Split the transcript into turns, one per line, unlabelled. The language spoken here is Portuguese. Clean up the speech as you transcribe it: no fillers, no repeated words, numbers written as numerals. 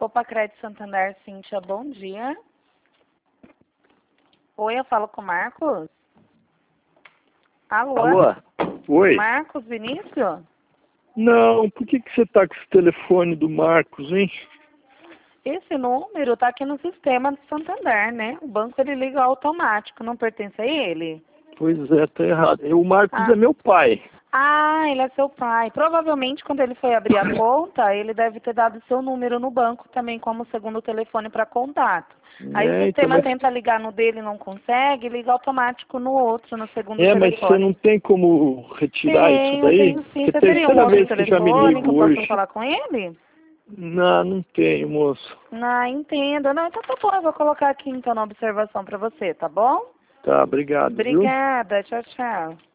Copa Crédito Santander, Cíntia, bom dia. Oi, eu falo com o Marcos? Alô?
Alô? Oi?
Marcos Vinícius?
Não, por que você tá com esse telefone do Marcos, hein?
Esse número tá aqui no sistema do Santander, né? O banco ele liga automático, não pertence a ele?
Pois é, tá errado. O Marcos
Ah.
é meu pai.
Ah, ele é seu pai. Provavelmente quando ele foi abrir a conta, ele deve ter dado seu número no banco também como segundo telefone para contato. Aí o sistema
mas...
tenta ligar no dele e não consegue, liga automático no outro, no segundo
mas você
telefone.
não tem como retirar isso daí?
Tenho sim.
Porque
Você teria um
terceira
outro
vez que já me
telefone que
ligo
eu possa
hoje.
falar com ele?
Não tenho, moço.
Ah, entendo. Não, então tá bom, eu vou colocar aqui então na observação para você, tá bom?
Tá, obrigado, viu?
Obrigada, tchau, tchau.